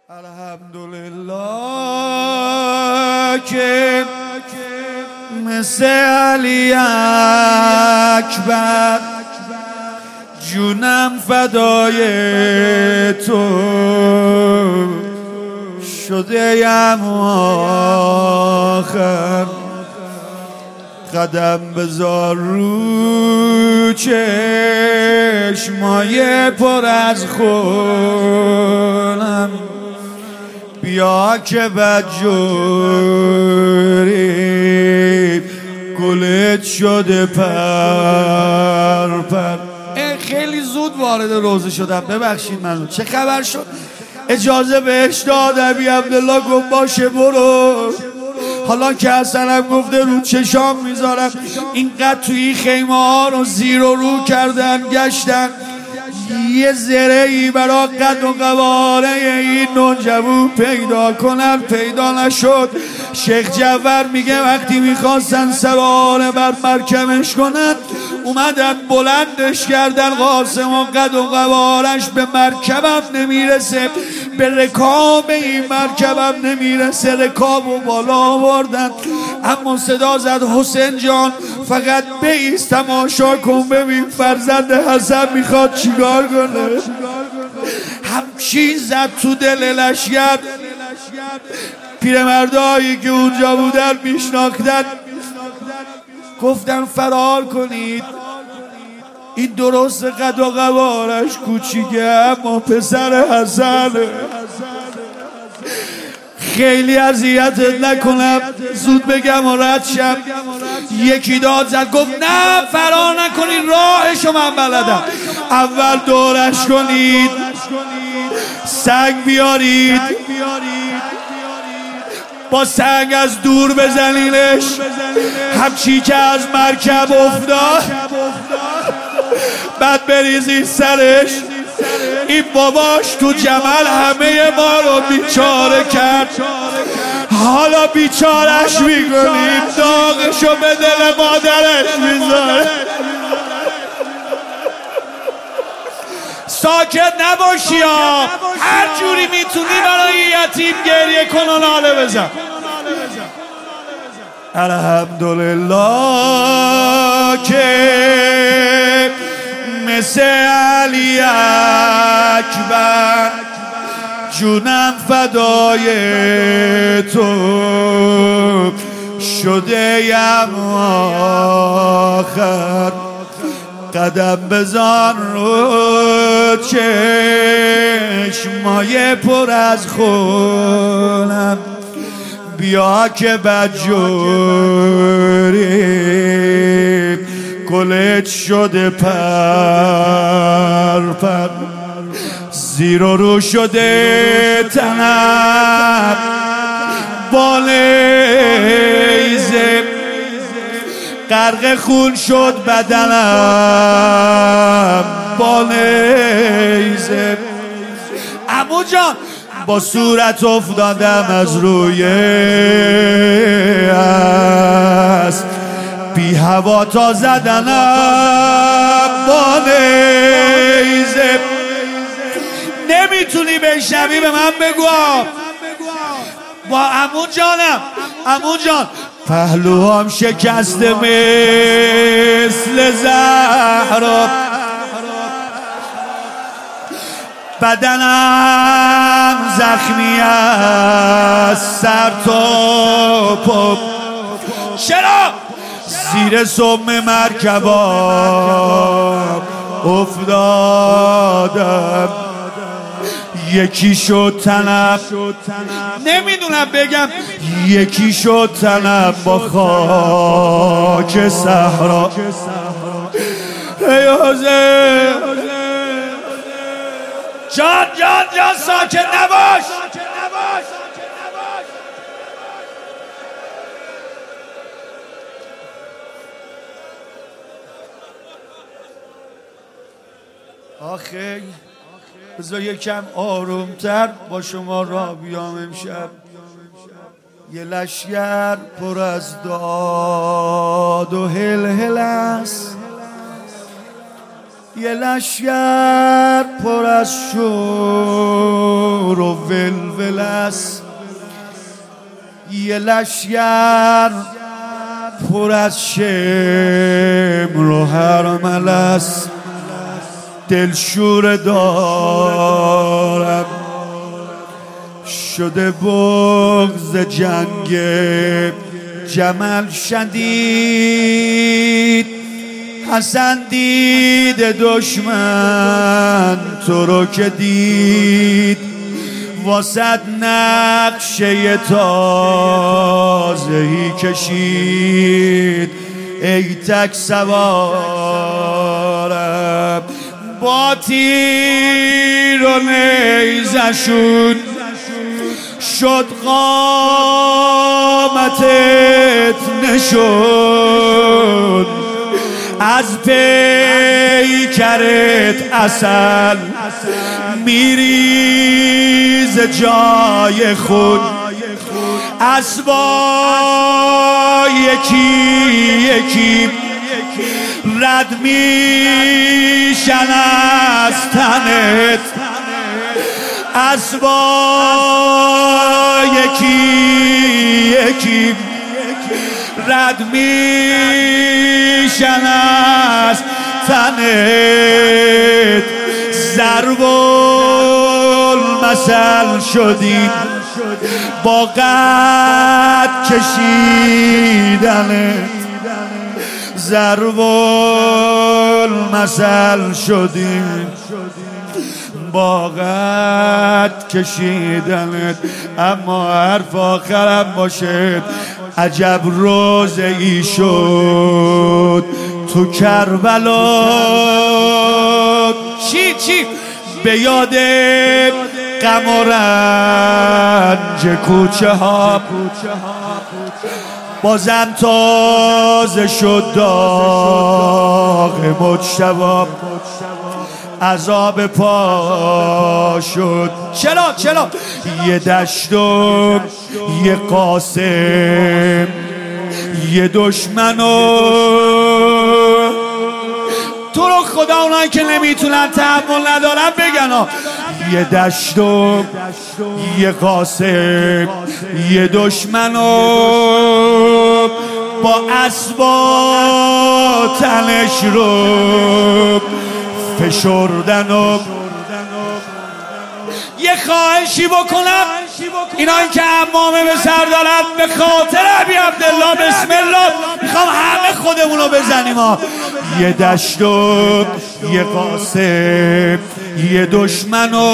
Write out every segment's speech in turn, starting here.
الحمدلله که مثل علی اکبر جونم فدای تو شده یم آخر قدم بذار رو چشمای پر از خونم بیا که بدجوری گلت شده پر پر. خیلی زود وارد روزه شدم، ببخشید منو. چه خبر شد؟ اجازه بهش داد ابی عبدالله گفت باشه برو. حالا که حسنم گفته رو چشام میذارم. اینقدر توی خیمه ها رو زیر و رو کردن گشتن یه زرهی برا قد و قواره این نوجوان پیدا کنن، پیدا نشد. شیخ جعفر میگه وقتی میخواستن سواره بر مرکبش کنن اومدن بلندش کردن. قاسم و قد و قوارش به مرکبم نمیرسه، به رکاب این مرکبم نمیرسه، رکاب و بالا آوردن. اما صدا زد حسین جان فقط بیست تماشا کن ببین فرزند حسن میخواد چیکار کنه. همچین زد تو دل لشگر. پیرمردایی که اونجا بودن میشناختن گفتن فرار کنید، این درست قد و قوارش کوچیکه اما پسر حسنه. خیلی اذیتت نکنم زود بگم و رد شم. یکی داد زد گفت نه فرار نکنید راهشو من بلدم. اول دورش کنید، سنگ بیارید، با سنگ از دور بزنینش. همچی که از مرکب افتاد بعد بریزید سرش. این باباش تو جمل همه ما رو بیچاره کرد، حالا بیچارش میکنیم، داغشو به دل مادرش میذاره. ساکت نباشی ها، هر جوری میتونی برای یتیم گریه کن و ناله بزن. الحمدلله که مثل علی اکبر جونم فدای تو شده یم آخر قدم بزن رو چشمای پر از خونم بیا که بدجوری گلت شده پر پر. زیر و رو شده تنم بالیزه، غرق خون شد بدنم بالیزه. عمو جان با صورت افتادم از روی است بی هوا تا زدنم بالیزه. نمیتونی بشنوی به من بگو با عمو جانم. عمو جان پهلوام شکسته مثل زهرا، بدنم زخمی از سر تا پا. چرا؟ زیر سم مرکبام افتادم یکی شد تنم، نمیدونم بگم یکی شد تنم با خاک صحرا. ای حسین جان جان جان ساکت نباش. آخه بذار یکم آرومتر با شما را بیام امشب. یه لشگر پر از داد و هل هل است، یه لشگر پر از شور و ولول است، یه لشگر پر از شمر و حرمل است. دلشوره دارم شده بغض جنگ جمل شدید. حسن دید دشمن تو رو که دید، واسد نقشه تازهی کشید. ای تک سوارم با تیر و نیزشون، شد قامتت نشون. از پیکرت عسل میریز جای خود، اسبا یکی یکی رد میشن از تنت، اسبا یکی یکی رد میشن از تنت. ضرب المثل شدیم با قد کشیدنت، ضرب المثل شدیم با قد کشیدنت. اما حرف آخرم باشه، عجب روزه ای شد تو کربلا. چی به یاد غم و رنج کوچه ها، بازم تازه شد داغ مجتبی. عذاب پا شد چرا یه دشت و یه قاسم، یه دشمن و تو رو خدا اونایی که نمیتونن تحمل ندارن بگن یه دشت و یه قاسم، یه دشمن و با اسبا تنش رو فشردن. و یه خواهشی بکنم، اینایی که عمامه به سر دارن، به خاطر ابی عبدالله بسم الله میخوام همه خودمونو بزنیم. یه دشت و یه قاسم، یه دشمن و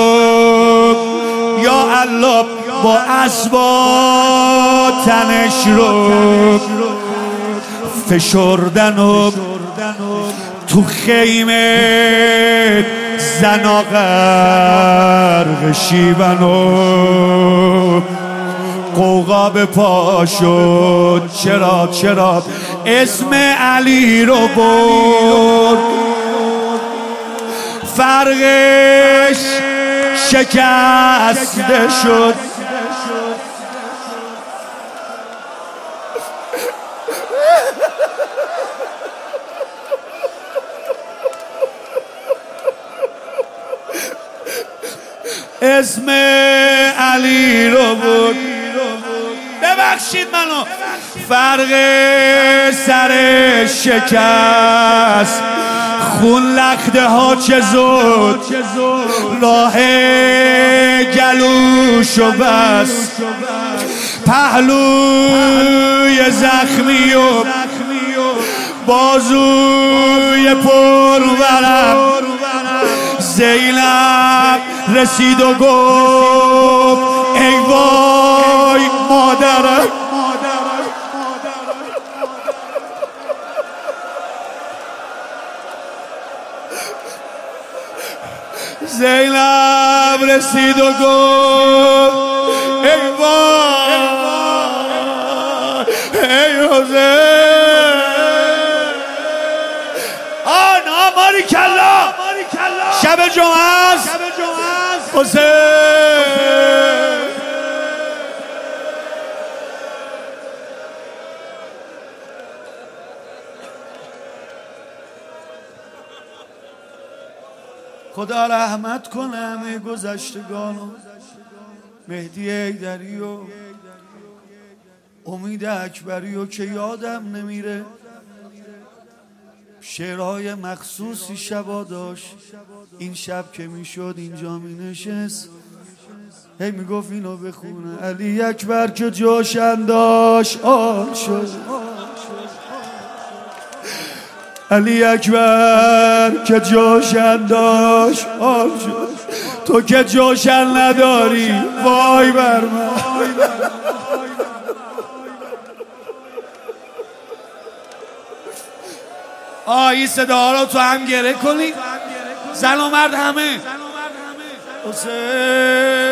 یا الله با اسبا تنش رو فشردن. و تو خیمه زنا غرق شیون و قوقا به پا شد. چرا اسم علی رو برد، فرقش شکسته شد. اسم علی رو بود، ببخشید منو، فرق سر شکست، خون لخته ها چه زود راه گلوشو بس، پهلوی زخمی و بازوی پرورم. زینب رسید و گفت ای وای مادرم. زینب رسید و گفت ای وای ای حسین. آنا ماری کلا شب جمعه است حسین. خدا رحمت کنه همه گذشتگانو، مهدی حیدری و امید اکبری و که یادم نمیره. شعرهای مخصوصی شبا داشت، این شب که میشد اینجا مینشست هی میگفت اینو بخونه. علی اکبر که جوش انداش آن شد، علی اکبر که جوش انداش آن شد، تو که جوشن نداری وای بر من. این صدا رو تو هم گره کنی، زن و مرد همه. حسین